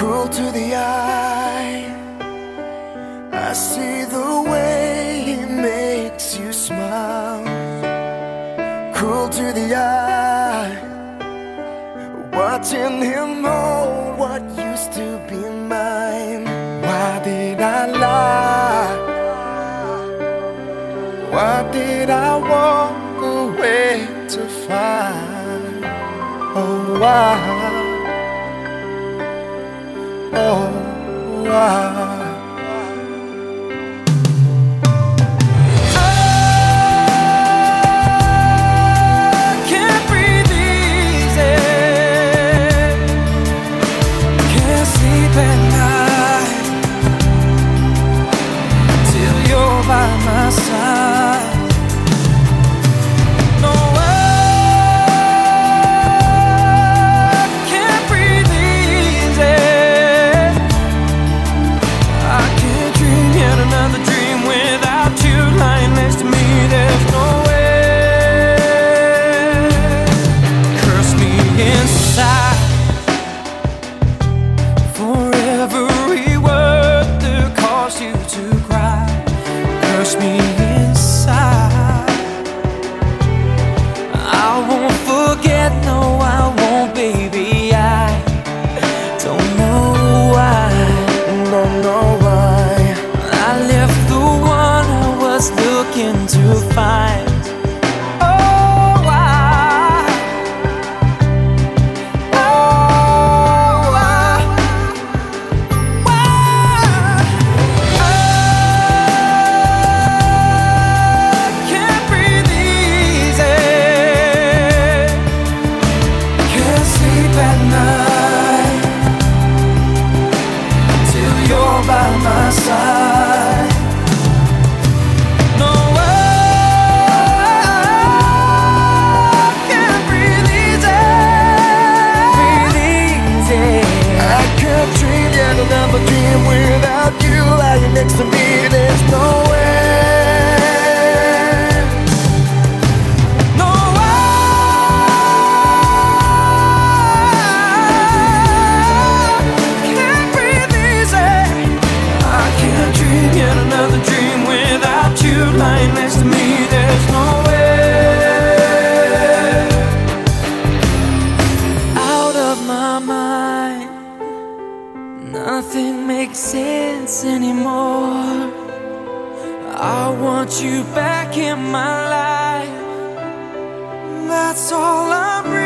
Cruel to the eye, I see the way he makes you smile. Cruel to the eye, watching him hold what used to be mine. Why did I lie? Why did I walk away to find? Oh, why? Oh, why? Me inside, I won't forget, no I won't, baby. I don't know why, don't know why I left the one I was looking to find. Another dream without you lying next to me. There's no way, no way. Can't breathe easy. I can't dream yet another dream without you lying next to me. There's no way. Out of my mind, nothing makes sense anymore. I want you back in my life. That's all I'm